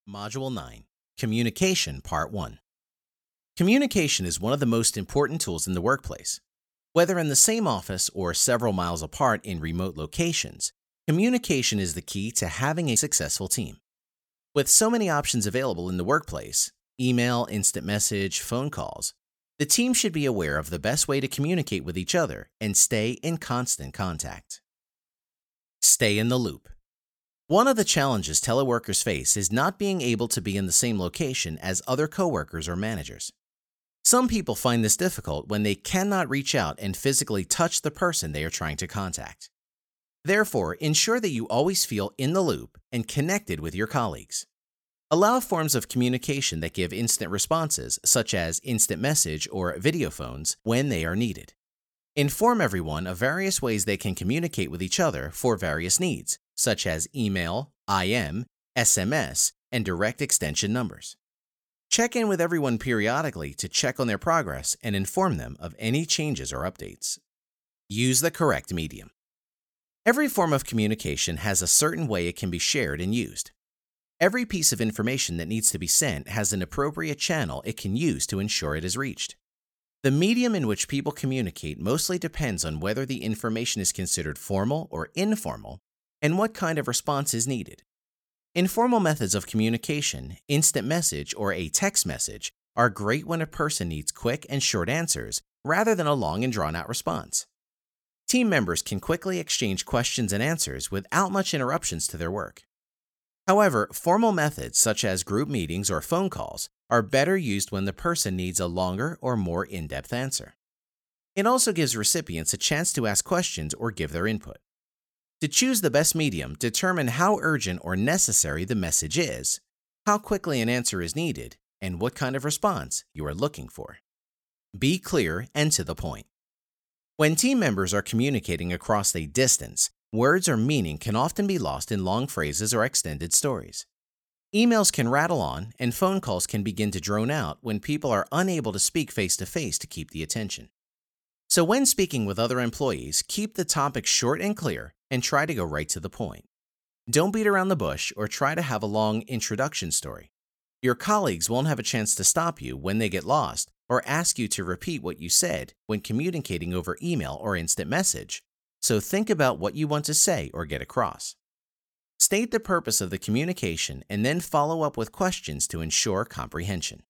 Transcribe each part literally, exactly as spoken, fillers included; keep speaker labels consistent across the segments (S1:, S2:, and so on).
S1: Module nine, Communication Part one. Communication is one of the most important tools in the workplace. Whether in the same office or several miles apart in remote locations, communication is the key to having a successful team. With so many options available in the workplace, email, instant message, phone calls, the team should be aware of the best way to communicate with each other and stay in constant contact. Stay in the loop. One of the challenges teleworkers face is not being able to be in the same location as other coworkers or managers. Some people find this difficult when they cannot reach out and physically touch the person they are trying to contact. Therefore, ensure that you always feel in the loop and connected with your colleagues. Allow forms of communication that give instant responses, such as instant message or video phones, when they are needed. Inform everyone of various ways they can communicate with each other for various needs, such as email, I M, S M S, and direct extension numbers. Check in with everyone periodically to check on their progress and inform them of any changes or updates. Use the correct medium. Every form of communication has a certain way it can be shared and used. Every piece of information that needs to be sent has an appropriate channel it can use to ensure it is reached. The medium in which people communicate mostly depends on whether the information is considered formal or informal and what kind of response is needed. Informal methods of communication, instant message or a text message, are great when a person needs quick and short answers rather than a long and drawn-out response. Team members can quickly exchange questions and answers without much interruptions to their work. However, formal methods such as group meetings or phone calls are better used when the person needs a longer or more in-depth answer. It also gives recipients a chance to ask questions or give their input. To choose the best medium, determine how urgent or necessary the message is, how quickly an answer is needed, and what kind of response you are looking for. Be clear and to the point. When team members are communicating across a distance, words or meaning can often be lost in long phrases or extended stories. Emails can rattle on, and phone calls can begin to drone out when people are unable to speak face-to-face to keep the attention. So when speaking with other employees, keep the topic short and clear and try to go right to the point. Don't beat around the bush or try to have a long introduction story. Your colleagues won't have a chance to stop you when they get lost or ask you to repeat what you said when communicating over email or instant message. So think about what you want to say or get across. State the purpose of the communication and then follow up with questions to ensure comprehension.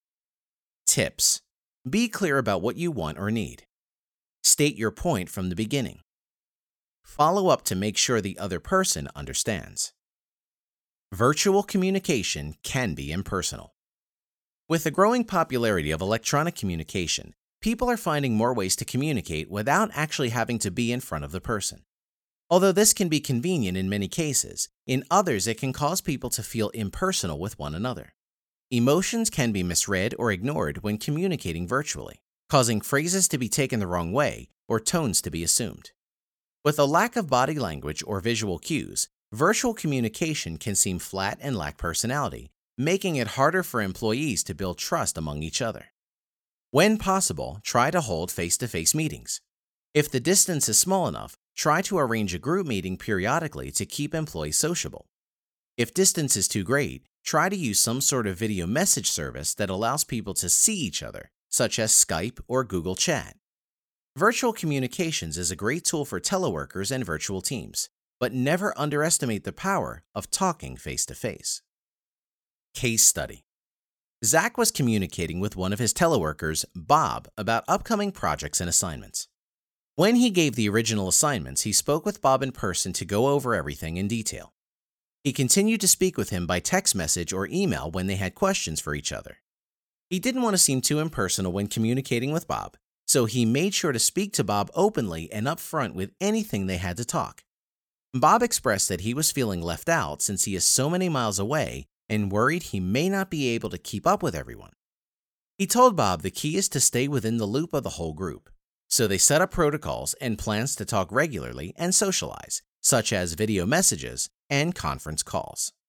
S1: Tips. Be clear about what you want or need. State your point from the beginning. Follow up to make sure the other person understands. Virtual communication can be impersonal. With the growing popularity of electronic communication, people are finding more ways to communicate without actually having to be in front of the person. Although this can be convenient in many cases, in others it can cause people to feel impersonal with one another. Emotions can be misread or ignored when communicating virtually, causing phrases to be taken the wrong way or tones to be assumed. With a lack of body language or visual cues, virtual communication can seem flat and lack personality, making it harder for employees to build trust among each other. When possible, try to hold face-to-face meetings. If the distance is small enough, try to arrange a group meeting periodically to keep employees sociable. If distance is too great, try to use some sort of video message service that allows people to see each other, such as Skype or Google Chat. Virtual communications is a great tool for teleworkers and virtual teams, but never underestimate the power of talking face-to-face. Case study. Zach was communicating with one of his teleworkers, Bob, about upcoming projects and assignments. When he gave the original assignments, he spoke with Bob in person to go over everything in detail. He continued to speak with him by text message or email when they had questions for each other. He didn't want to seem too impersonal when communicating with Bob, so he made sure to speak to Bob openly and upfront with anything they had to talk. Bob expressed that he was feeling left out since he is so many miles away and worried he may not be able to keep up with everyone. He told Bob the key is to stay within the loop of the whole group, so they set up protocols and plans to talk regularly and socialize, such as video messages and conference calls.